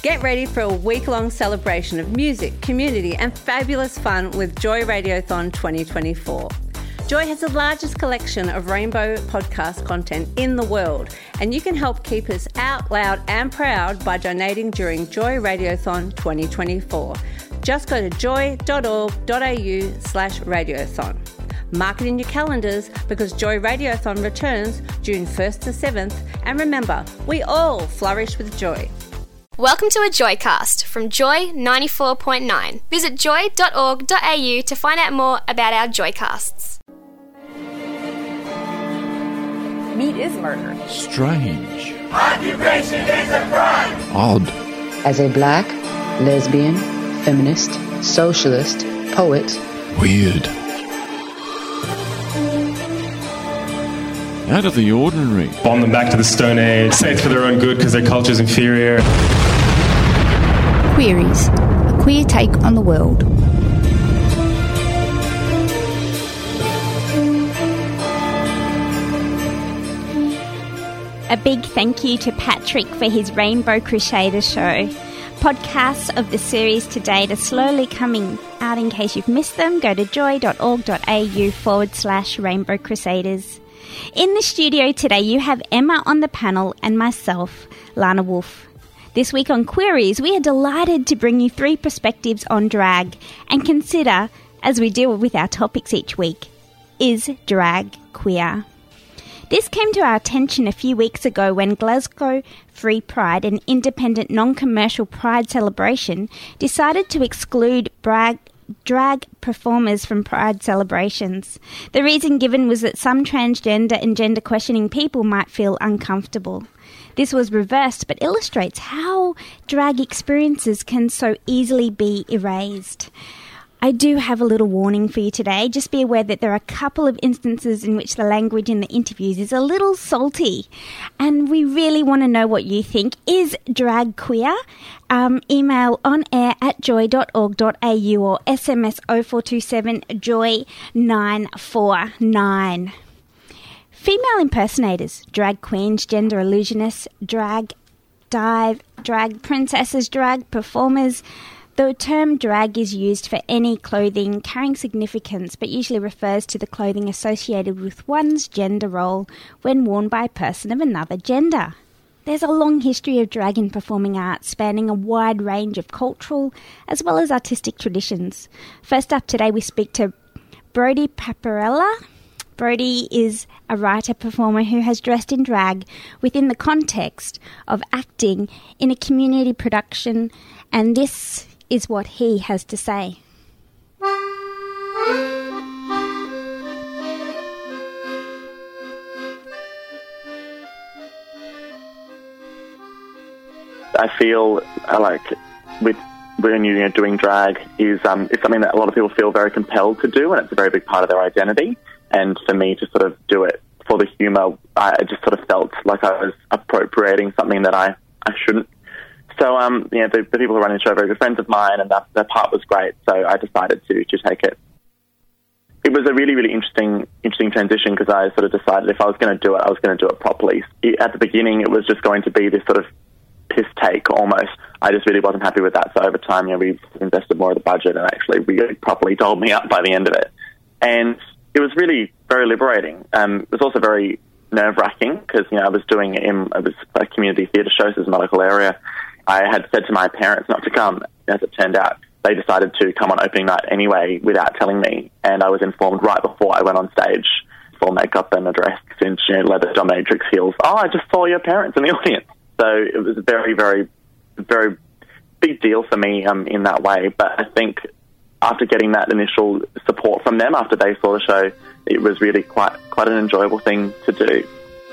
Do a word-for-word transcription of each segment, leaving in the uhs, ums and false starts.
Get ready for a week-long celebration of music, community and fabulous fun with Joy Radiothon twenty twenty-four. Joy has the largest collection of rainbow podcast content in the world, and you can help keep us out loud and proud by donating during Joy Radiothon twenty twenty-four. Just go to joy.org.au slash radiothon. Mark it in your calendars because Joy Radiothon returns June first to seventh, and remember, we all flourish with joy. Welcome to a Joycast from Joy ninety-four point nine. Visit joy dot org dot a u to find out more about our Joycasts. Meat is murder. Strange. Occupation is a crime. Odd. As a black, lesbian, feminist, socialist, poet. Weird. Out of the ordinary. Bomb them back to the Stone Age. Say it's for their own good because their culture's inferior. Queries. A queer take on the world. A big thank you to Patrick for his Rainbow Crusaders show. Podcasts of the series to date are slowly coming out. In case you've missed them, go to joy.org.au forward slash Rainbow Crusaders. In the studio today, you have Emma on the panel and myself, Lana Wolf. This week on Queries, we are delighted to bring you three perspectives on drag and consider, as we deal with our topics each week, is drag queer? This came to our attention a few weeks ago when Glasgow Free Pride, an independent non-commercial pride celebration, decided to exclude drag, drag performers from pride celebrations. The reason given was that some transgender and gender-questioning people might feel uncomfortable. This was reversed, but illustrates how drag experiences can so easily be erased. I do have a little warning for you today. Just be aware that there are a couple of instances in which the language in the interviews is a little salty, and we really want to know what you think. Is drag queer? Um, email on air at joy dot org dot a u or S M S oh four two seven joy nine four nine. Female impersonators, drag queens, gender illusionists, drag dive, drag princesses, drag performers. The term drag is used for any clothing carrying significance, but usually refers to the clothing associated with one's gender role when worn by a person of another gender. There's a long history of drag in performing arts, spanning a wide range of cultural as well as artistic traditions. First up today, we speak to Brodie Paparella. Brodie is a writer-performer who has dressed in drag within the context of acting in a community production, and this is what he has to say. I feel uh, like with when you're doing drag is um, it's something that a lot of people feel very compelled to do, and it's a very big part of their identity. And for me to sort of do it for the humour, I just sort of felt like I was appropriating something that I, I shouldn't. So, um, yeah, the, the people who run the show are very good friends of mine, and that, that part was great. So I decided to, to take it. It was a really, really interesting interesting transition because I sort of decided if I was going to do it, I was going to do it properly. At the beginning, it was just going to be this sort of piss take almost. I just really wasn't happy with that. So over time, you know, we invested more of the budget and actually really properly dolled me up by the end of it. And it was really very liberating. Um, it was also very nerve-wracking because, you know, I was doing it in, it was a community theatre shows in my local area. I had said to my parents not to come. As it turned out, they decided to come on opening night anyway without telling me, and I was informed right before I went on stage, full makeup and a dress, cinch, you know, leather dominatrix heels. Oh, I just saw your parents in the audience. So it was a very, very, very big deal for me um, in that way. But I think after getting that initial support from them after they saw the show, it was really quite quite an enjoyable thing to do.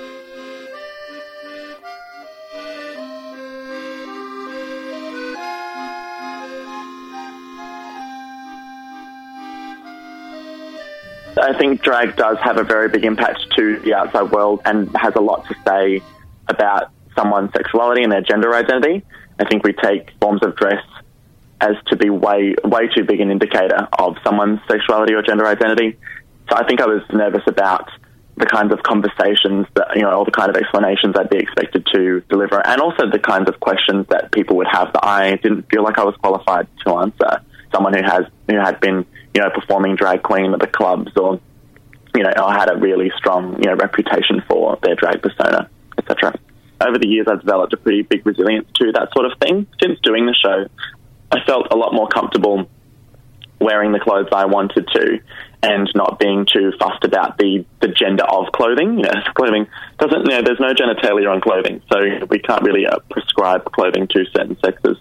I think drag does have a very big impact to the outside world and has a lot to say about someone's sexuality and their gender identity. I think we take forms of dress as to be way, way too big an indicator of someone's sexuality or gender identity. So I think I was nervous about the kinds of conversations that, you know, all the kind of explanations I'd be expected to deliver, and also the kinds of questions that people would have that I didn't feel like I was qualified to answer. Someone who has, who had been, you know, performing drag queen at the clubs, or, you know, or had a really strong, you know, reputation for their drag persona, et cetera. Over the years, I've developed a pretty big resilience to that sort of thing. Since doing the show, I felt a lot more comfortable wearing the clothes I wanted to and not being too fussed about the, the gender of clothing. You know, clothing doesn't, you know, there's no genitalia on clothing, so we can't really uh, prescribe clothing to certain sexes.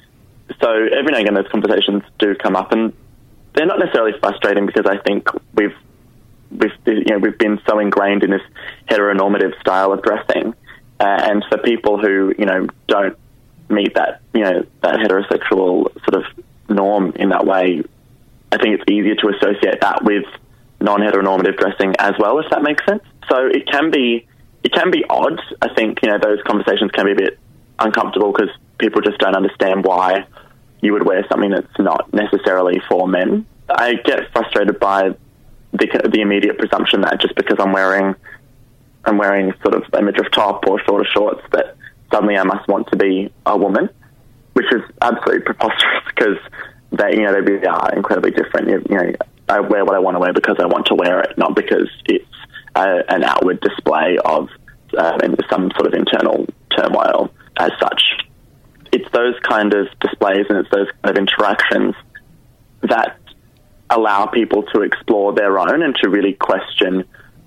So every now and again, those conversations do come up, and they're not necessarily frustrating because I think we've, we've, you know, we've been so ingrained in this heteronormative style of dressing. Uh, and for people who, you know, don't meet that, you know, that heterosexual sort of norm in that way, I think it's easier to associate that with non-heteronormative dressing as well, if that makes sense. So it can be, it can be odd. I think, you know, those conversations can be a bit uncomfortable because people just don't understand why you would wear something that's not necessarily for men. I get frustrated by the, the immediate presumption that just because I'm wearing I'm wearing sort of a midriff top or shorter shorts that suddenly I must want to be a woman, which is absolutely preposterous because they, you know, they really are incredibly different. You, you know, I wear what I want to wear because I want to wear it, not because it's a, an outward display of uh, some sort of internal turmoil as such. It's those kind of displays and it's those kind of interactions that allow people to explore their own and to really question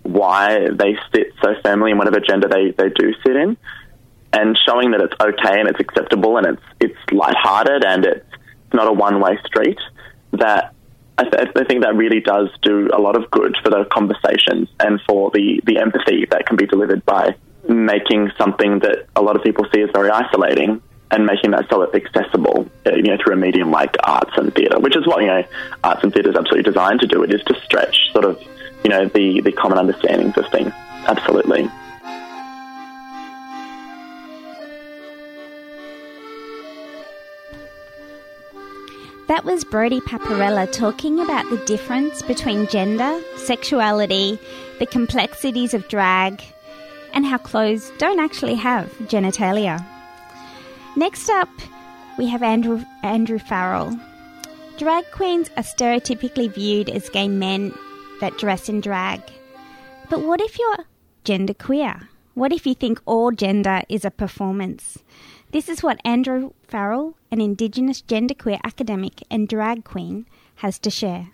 why they sit so firmly in whatever gender they, they do sit in, and showing that it's okay and it's acceptable and it's it's lighthearted and it's not a one-way street, that I, th- I think that really does do a lot of good for those conversations and for the, the empathy that can be delivered by making something that a lot of people see as very isolating and making that so accessible, you know, through a medium like arts and theatre, which is what, you know, arts and theatre is absolutely designed to do. It is to stretch sort of, you know, the, the common understandings of things. Absolutely. That was Brodie Paparella talking about the difference between gender, sexuality, the complexities of drag, and how clothes don't actually have genitalia. Next up, we have Andrew, Andrew Farrell. Drag queens are stereotypically viewed as gay men that dress in drag. But what if you're genderqueer? What if you think all gender is a performance? This is what Andrew Farrell, an Indigenous genderqueer academic and drag queen, has to share.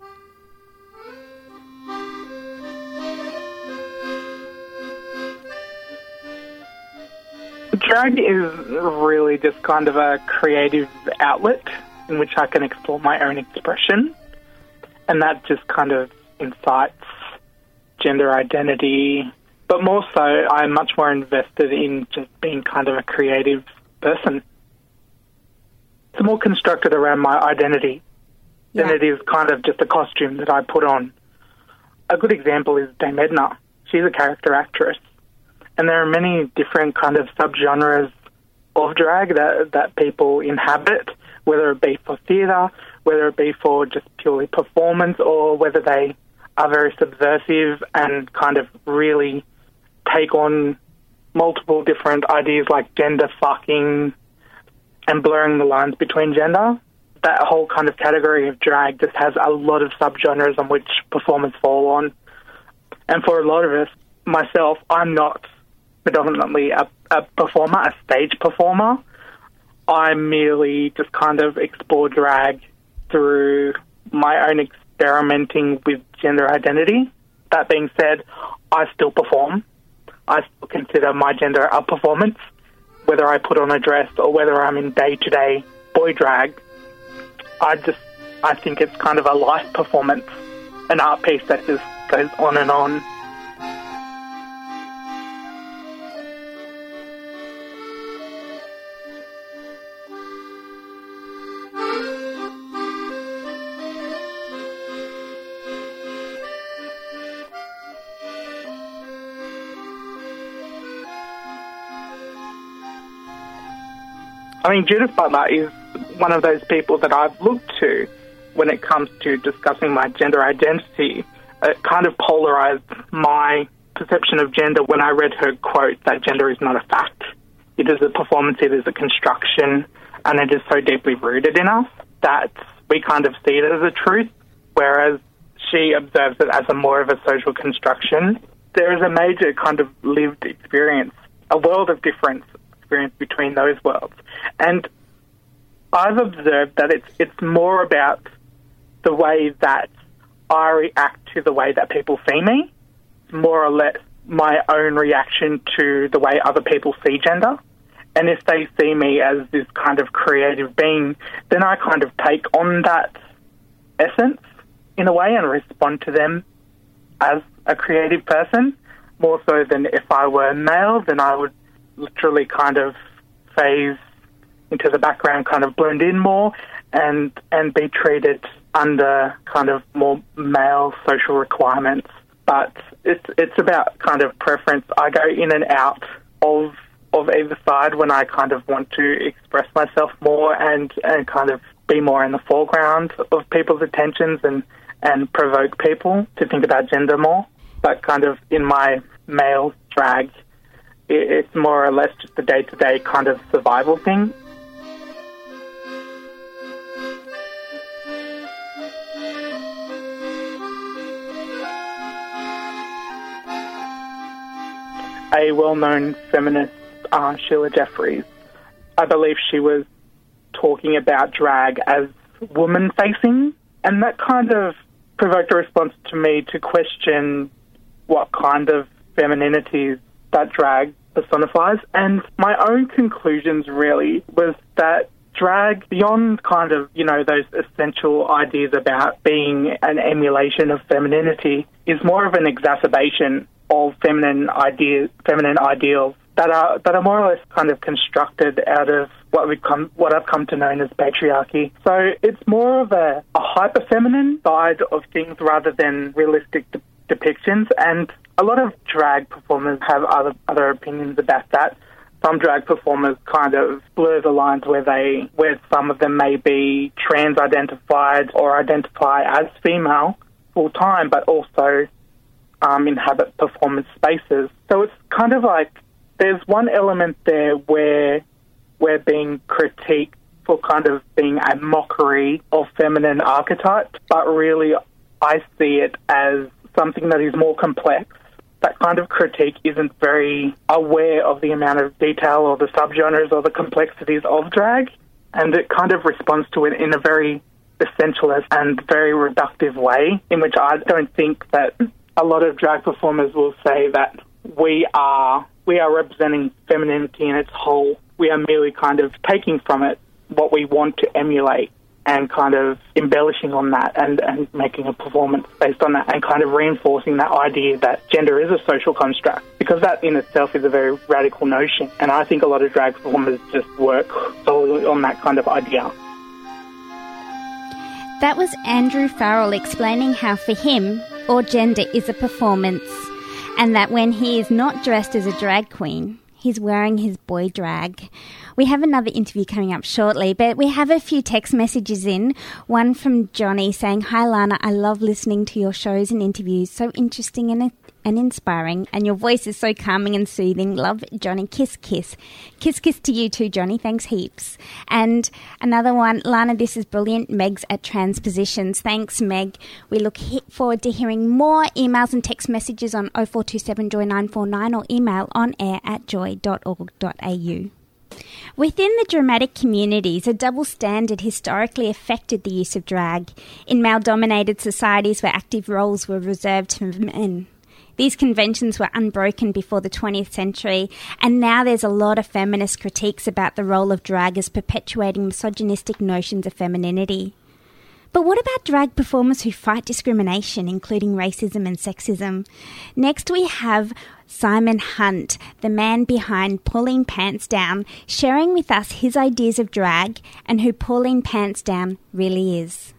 Drag is really just kind of a creative outlet in which I can explore my own expression, and that just kind of incites gender identity. But more so, I'm much more invested in just being kind of a creative person. It's more constructed around my identity yeah. than it is kind of just a costume that I put on. A good example is Dame Edna. She's a character actress. And there are many different kind of subgenres of drag that, that people inhabit, whether it be for theatre, whether it be for just purely performance, or whether they are very subversive and kind of really take on multiple different ideas like gender fucking and blurring the lines between gender. That whole kind of category of drag just has a lot of subgenres on which performers fall on. And for a lot of us, myself, I'm not predominantly a, a performer, a stage performer. I merely just kind of explore drag through my own experimenting with gender identity. That being said, I still perform. I still consider my gender a performance, whether I put on a dress or whether I'm in day-to-day boy drag. I just, I think it's kind of a life performance, an art piece that just goes on and on. I mean, Judith Butler is one of those people that I've looked to when it comes to discussing my gender identity, it kind of polarized my perception of gender when I read her quote that gender is not a fact. It is a performance, it is a construction, and it is so deeply rooted in us that we kind of see it as a truth, whereas she observes it as a more of a social construction. There is a major kind of lived experience, a world of difference experience between those worlds. And I've observed that it's it's more about the way that I react to the way that people see me, more or less my own reaction to the way other people see gender. And if they see me as this kind of creative being, then I kind of take on that essence in a way and respond to them as a creative person, more so than if I were male, then I would literally kind of phase into the background, kind of blend in more and and be treated under kind of more male social requirements. But it's it's about kind of preference. I go in and out of of either side when I kind of want to express myself more and, and kind of be more in the foreground of people's attentions and, and provoke people to think about gender more. But kind of in my male drag, it, it's more or less just a day-to-day kind of survival thing. A well-known feminist, uh, Sheila Jeffries, I believe she was talking about drag as woman-facing, and that kind of provoked a response to me to question what kind of femininity that drag personifies. And my own conclusions really was that drag, beyond kind of, you know, those essential ideas about being an emulation of femininity, is more of an exacerbation of feminine ideas, feminine ideals that are that are more or less kind of constructed out of what we come, what I've come to know as patriarchy. So it's more of a, a hyper feminine side of things rather than realistic de- depictions. And a lot of drag performers have other other opinions about that. Some drag performers kind of blur the lines where they, where some of them may be trans identified or identify as female full time, but also Um, inhabit performance spaces. So it's kind of like there's one element there where we're being critiqued for kind of being a mockery of feminine archetypes, but really I see it as something that is more complex. That kind of critique isn't very aware of the amount of detail or the subgenres or the complexities of drag, and it kind of responds to it in a very essentialist and very reductive way, in which I don't think that a lot of drag performers will say that we are we are representing femininity in its whole. We are merely kind of taking from it what we want to emulate and kind of embellishing on that and, and making a performance based on that and kind of reinforcing that idea that gender is a social construct, because that in itself is a very radical notion. And I think a lot of drag performers just work solely on that kind of idea. That was Andrew Farrell explaining how for him, all gender is a performance, and that when he is not dressed as a drag queen, he's wearing his boy drag. We have another interview coming up shortly, but we have a few text messages in. One from Johnny saying, "Hi Lana, I love listening to your shows and interviews. So interesting and and inspiring, and your voice is so calming and soothing. Love, Johnny. Kiss, kiss. Kiss, kiss to you too, Johnny. Thanks heaps." And another one, "Lana, this is brilliant. Meg's at Transpositions." Thanks, Meg. We look he- forward to hearing more emails and text messages on oh four two seven joy nine four nine or email on air at joy dot org dot a u. Within the dramatic communities, a double standard historically affected the use of drag in male-dominated societies where active roles were reserved for men. These conventions were unbroken before the twentieth century, and now there's a lot of feminist critiques about the role of drag as perpetuating misogynistic notions of femininity. But what about drag performers who fight discrimination, including racism and sexism? Next we have Simon Hunt, the man behind Pulling Pants Down, sharing with us his ideas of drag and who Pulling Pants Down really is.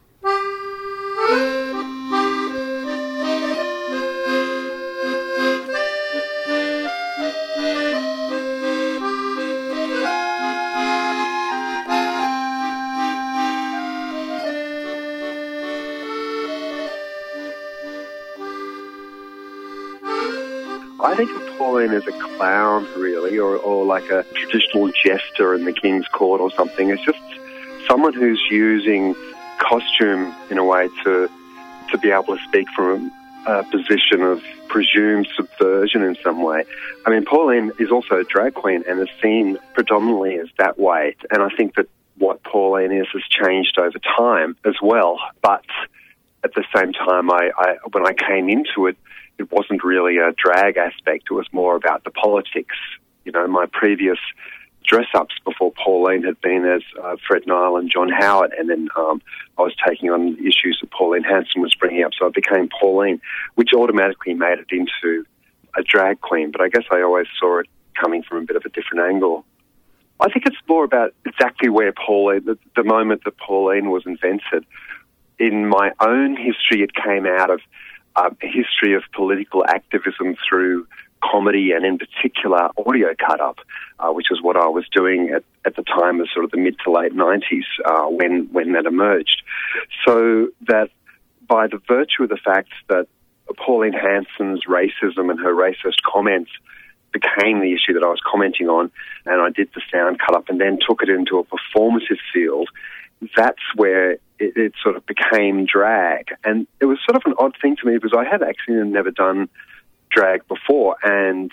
I think of Pauline as a clown, really, or, or like a traditional jester in the King's Court or something. It's just someone who's using costume in a way to to be able to speak from a position of presumed subversion in some way. I mean, Pauline is also a drag queen and is seen predominantly as that way. And I think that what Pauline is has changed over time as well. But at the same time, I, I when I came into it, it wasn't really a drag aspect. It was more about the politics. You know, my previous dress-ups before Pauline had been as uh, Fred Nile and John Howard, and then um, I was taking on issues that Pauline Hanson was bringing up, so I became Pauline, which automatically made it into a drag queen, but I guess I always saw it coming from a bit of a different angle. I think it's more about exactly where Pauline, the, the moment that Pauline was invented. In my own history, it came out of uh, a history of political activism through comedy and in particular audio cut-up, uh, which was what I was doing at, at the time of sort of the mid to late nineties uh, when, when that emerged. So that by the virtue of the fact that Pauline Hanson's racism and her racist comments became the issue that I was commenting on, and I did the sound cut-up and then took it into a performative field, that's where it, it sort of became drag. And it was sort of an odd thing to me because I had actually never done drag before, and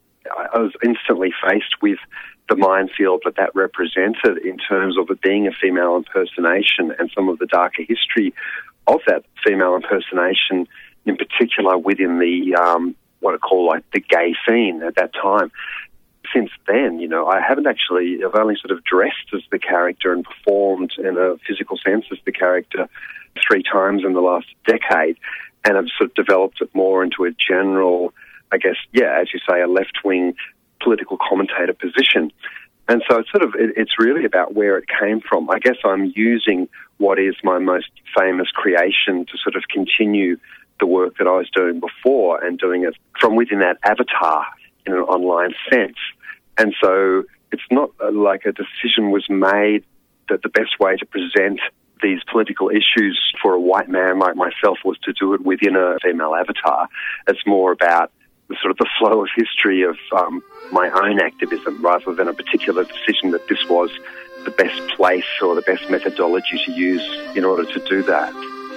I was instantly faced with the minefield that that represented in terms of it being a female impersonation and some of the darker history of that female impersonation, in particular within the um, what I call like the gay scene at that time. Since then, you know, I haven't actually, I've only sort of dressed as the character and performed in a physical sense as the character three times in the last decade. And I've sort of developed it more into a general, I guess, yeah, as you say, a left-wing political commentator position. And so it's sort of, it, it's really about where it came from. I guess I'm using what is my most famous creation to sort of continue the work that I was doing before and doing it from within that avatar in an online sense. And so it's not like a decision was made that the best way to present these political issues for a white man like myself was to do it within a female avatar. It's more about the sort of the flow of history of um, my own activism rather than a particular decision that this was the best place or the best methodology to use in order to do that.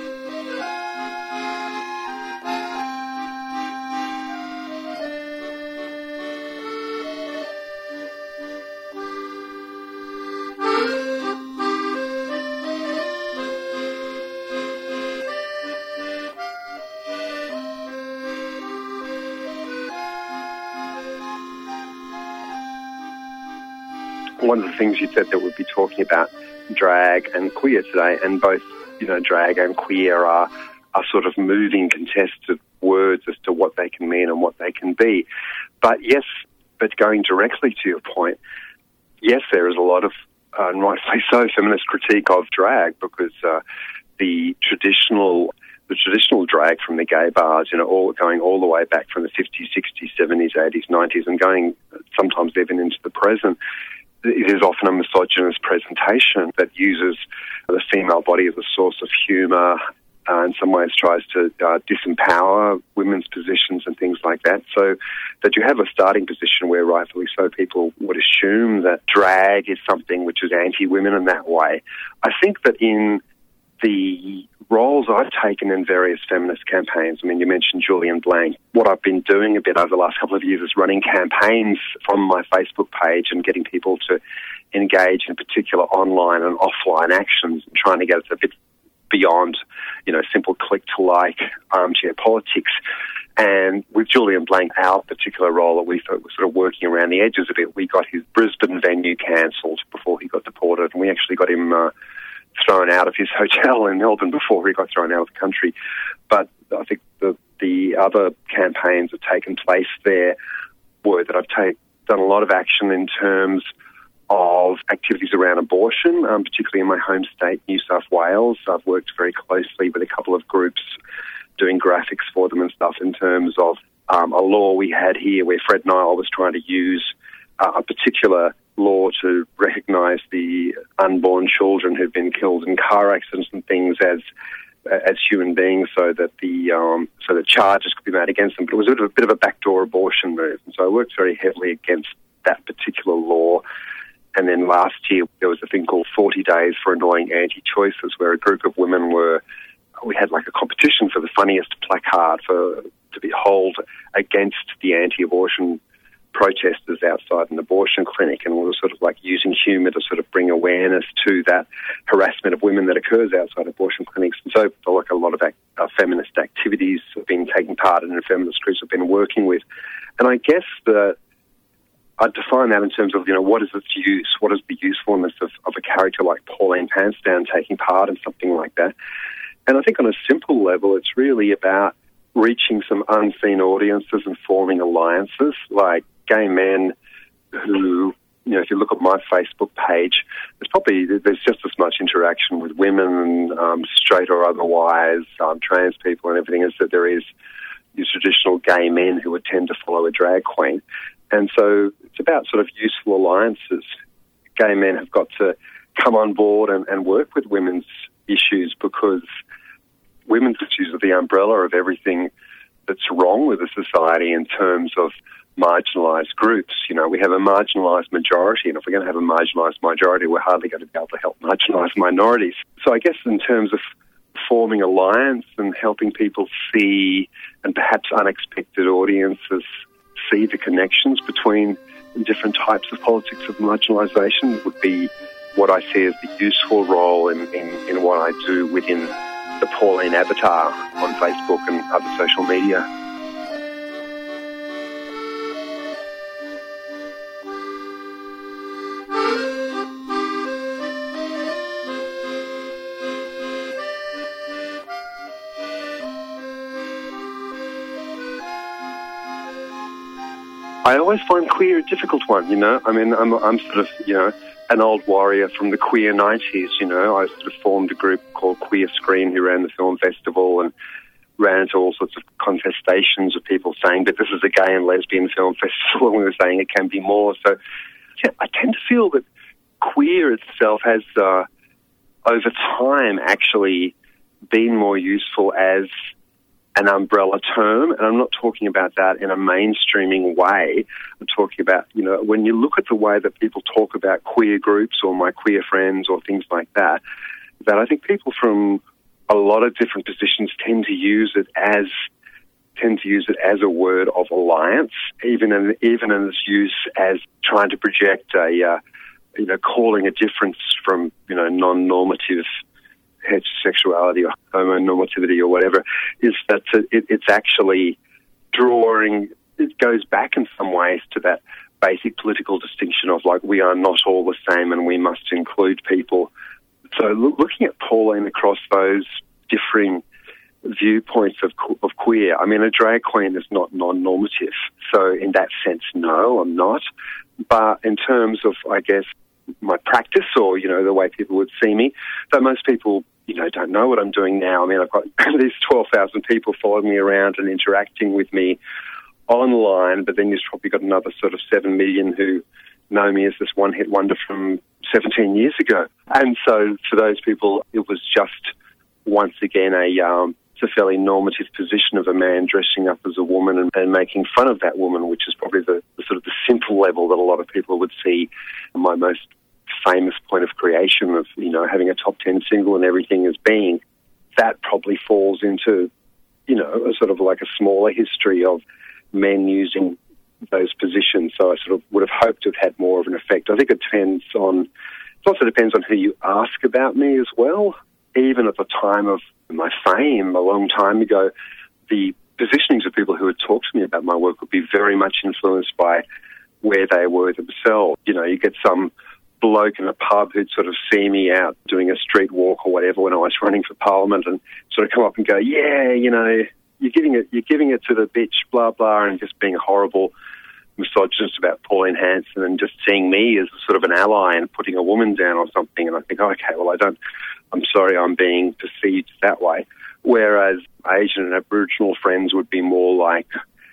One of the things you said that we'd be talking about drag and queer today, and both, you know, drag and queer are, are sort of moving, contested words as to what they can mean and what they can be. But yes, but going directly to your point, yes, there is a lot of, uh, and rightfully so, feminist critique of drag because uh, the traditional the traditional drag from the gay bars, you know, all going all the way back from the fifties, sixties, seventies, eighties, nineties, and going sometimes even into the present, it is often a misogynist presentation that uses the female body as a source of humour, uh, in some ways tries to uh, disempower women's positions and things like that. So that you have a starting position where rightfully so people would assume that drag is something which is anti-women in that way. I think that in the roles I've taken in various feminist campaigns, I mean, you mentioned Julian Blank. What I've been doing a bit over the last couple of years is running campaigns from my Facebook page and getting people to engage in particular online and offline actions and trying to get it a bit beyond, you know, simple click-to-like armchair politics. And with Julian Blank, our particular role that we thought was sort of working around the edges a bit, we got his Brisbane venue cancelled before he got deported, and we actually got him uh, thrown out of his hotel in Melbourne before he got thrown out of the country. But I think the the other campaigns that have taken place there were that I've take, done a lot of action in terms of activities around abortion, um, particularly in my home state, New South Wales. I've worked very closely with a couple of groups doing graphics for them and stuff in terms of um, a law we had here where Fred Nile was trying to use uh, a particular law to recognise the unborn children who've been killed in car accidents and things as as human beings, so that the um, so that charges could be made against them. But it was a bit of a, bit of a backdoor abortion move, and so I worked very heavily against that particular law. And then last year there was a thing called forty days for Annoying Anti-Choices, where a group of women were, we had like a competition for the funniest placard for to be held against the anti-abortion protesters outside an abortion clinic, and we were sort of like using humour to sort of bring awareness to that harassment of women that occurs outside abortion clinics. And so like a lot of act, uh, feminist activities have been taking part in, and feminist groups have been working with. And I guess the I'd define that in terms of, you know, what is its use? What is the usefulness of, of a character like Pauline Pantsdown taking part in something like that? And I think on a simple level, it's really about reaching some unseen audiences and forming alliances, like gay men who, you know, if you look at my Facebook page, there's probably, there's just as much interaction with women, um, straight or otherwise, um, trans people and everything, as that there is these traditional gay men who would tend to follow a drag queen. And so it's about sort of useful alliances. Gay men have got to come on board and, and work with women's issues, because women's issues are the umbrella of everything that's wrong with the society in terms of marginalised groups. You know, we have a marginalised majority, and if we're going to have a marginalised majority, we're hardly going to be able to help marginalised minorities. So I guess in terms of forming alliance and helping people see, and perhaps unexpected audiences see, the connections between different types of politics of marginalisation would be what I see as the useful role in, in, in what I do within the Pauline avatar on Facebook and other social media. I always find queer a difficult one, you know. I mean, I'm, I'm sort of, you know, an old warrior from the queer nineties, you know. I sort of formed a group called Queer Screen who ran the film festival and ran into all sorts of contestations of people saying that this is a gay and lesbian film festival, and we were saying it can be more. So yeah, I tend to feel that queer itself has, uh, over time, actually been more useful as an umbrella term, and I'm not talking about that in a mainstreaming way. I'm talking about, you know, when you look at the way that people talk about queer groups or my queer friends or things like that, that I think people from a lot of different positions tend to use it as tend to use it as a word of alliance, even in even in its use as trying to project a, uh, you know, calling a difference from, you know, non-normative heterosexuality or homonormativity or whatever, is that it, it's actually drawing, it goes back in some ways to that basic political distinction of like, we are not all the same and we must include people. So look, looking at Pauline across those differing viewpoints of, of queer, I mean, a drag queen is not non-normative. So in that sense, no, I'm not. But in terms of, I guess, my practice or, you know, the way people would see me, though most people, you know, don't know what I'm doing now. I mean, I've got these twelve thousand people following me around and interacting with me online, but then you've probably got another sort of seven million who know me as this one-hit wonder from seventeen years ago. And so for those people, it was just once again a, um, it's a fairly normative position of a man dressing up as a woman and, and making fun of that woman, which is probably the, the sort of the simple level that a lot of people would see my most famous point of creation of, you know, having a top ten single and everything as being. That probably falls into, you know, a sort of like a smaller history of men using those positions. So I sort of would have hoped to have had more of an effect. I think it depends on, it also depends on who you ask about me as well. Even at the time of my fame, a long time ago, the positionings of people who would talk to me about my work would be very much influenced by where they were themselves. You know, you get some bloke in a pub who'd sort of see me out doing a street walk or whatever when I was running for Parliament and sort of come up and go, yeah, you know, you're giving it, you're giving it to the bitch, blah, blah, and just being a horrible misogynist about Pauline Hanson and just seeing me as sort of an ally and putting a woman down or something. And I think, okay, well, I don't, I'm sorry I'm being perceived that way. Whereas Asian and Aboriginal friends would be more like,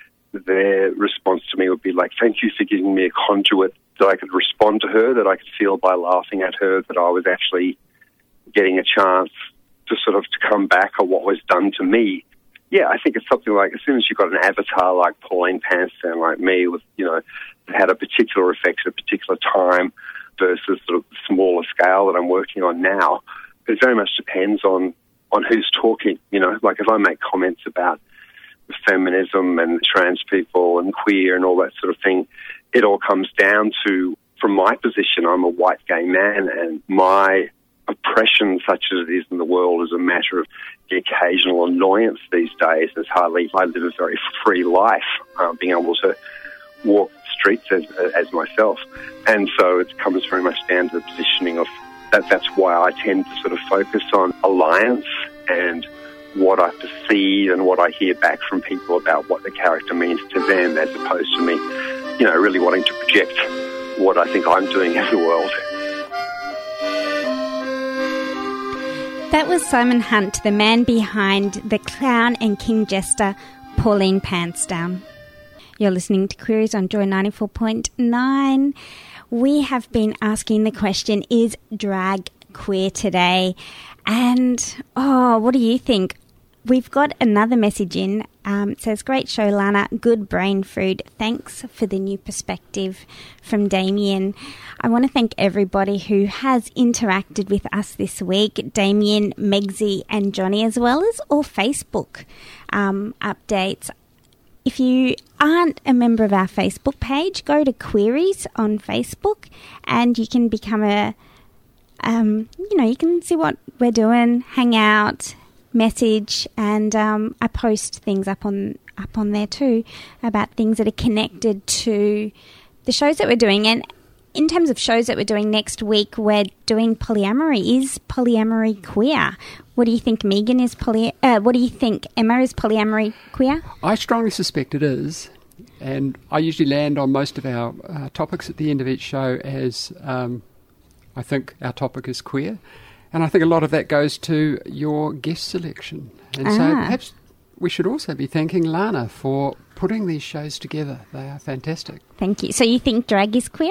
their response to me would be like, thank you for giving me a conduit that I could respond to her, that I could feel by laughing at her that I was actually getting a chance to sort of to come back on what was done to me. Yeah, I think it's something like, as soon as you've got an avatar like Pauline Panstein, like me, with, you know, had a particular effect at a particular time versus sort of the smaller scale that I'm working on now, it very much depends on, on who's talking. You know, like if I make comments about feminism and trans people and queer and all that sort of thing, it all comes down to, from my position, I'm a white gay man, and my oppression, such as it is in the world, is a matter of the occasional annoyance these days. There's hardly, I live a very free life, uh, being able to walk the streets as, as myself. And so it comes very much down to the positioning of that. That's why I tend to sort of focus on alliance and what I perceive and what I hear back from people about what the character means to them, as opposed to me, you know, really wanting to project what I think I'm doing in the world. That was Simon Hunt, the man behind The Clown and King Jester, Pauline Panstein. You're listening to Queries on Joy ninety-four point nine. We have been asking the question, is drag queer today? And, oh, what do you think? We've got another message in. Um, it says, great show, Lana. Good brain food. Thanks for the new perspective, from Damien. I want to thank everybody who has interacted with us this week. Damien, Megsy and Johnny, as well as all Facebook um, updates. If you aren't a member of our Facebook page, go to Queries on Facebook and you can become a, um, you know, you can see what we're doing, hang out, message, and um, I post things up on up on there too about things that are connected to the shows that we're doing. And in terms of shows that we're doing next week, we're doing polyamory. Is polyamory queer? What do you think, Megan? Is poly? Uh, what do you think, Emma? Is polyamory queer? I strongly suspect it is, and I usually land on most of our uh, topics at the end of each show as um, I think our topic is queer. And I think a lot of that goes to your guest selection. And ah. so perhaps we should also be thanking Lana for putting these shows together. They are fantastic. Thank you. So you think drag is queer?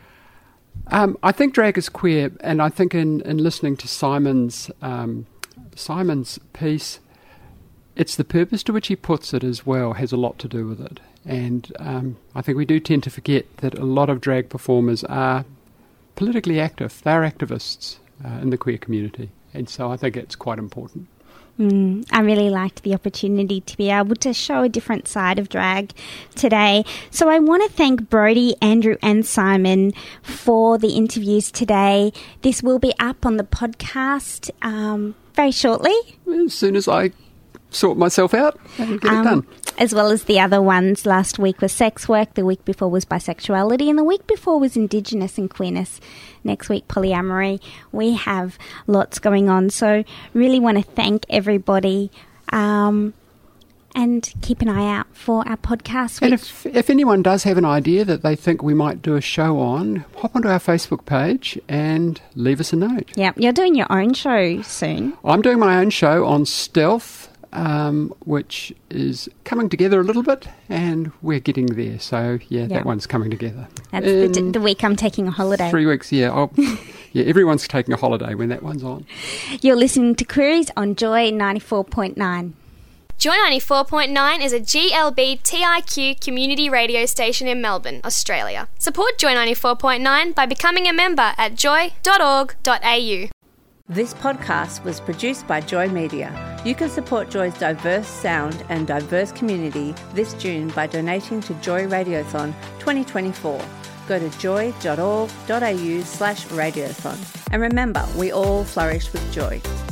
Um, I think drag is queer, and I think in, in listening to Simon's um, Simon's piece, it's the purpose to which he puts it as well has a lot to do with it. And um, I think we do tend to forget that a lot of drag performers are politically active. They're activists uh, in the queer community. And so I think it's quite important. Mm, I really liked the opportunity to be able to show a different side of drag today. So I want to thank Brodie, Andrew and Simon for the interviews today. This will be up on the podcast um, very shortly. As soon as I sort myself out and get um, it done. As well as the other ones. Last week was sex work, the week before was bisexuality, and the week before was Indigenous and queerness. Next week, polyamory. We have lots going on, so really want to thank everybody um, and keep an eye out for our podcast. And if, if anyone does have an idea that they think we might do a show on, hop onto our Facebook page and leave us a note. Yeah, you're doing your own show soon. I'm doing my own show on Stealth, Um, which is coming together a little bit, and we're getting there. So, yeah, yeah. that one's coming together. That's the, the week I'm taking a holiday. Three weeks, yeah. I'll, yeah, everyone's taking a holiday when that one's on. You're listening to Queries on Joy ninety-four point nine. Joy ninety-four point nine is a G L B T I Q community radio station in Melbourne, Australia. Support Joy ninety-four point nine by becoming a member at joy dot org dot a u. This podcast was produced by Joy Media. You can support Joy's diverse sound and diverse community this June by donating to Joy Radiothon twenty twenty-four. Go to joy dot org dot a u slash radiothon. And remember, we all flourish with joy.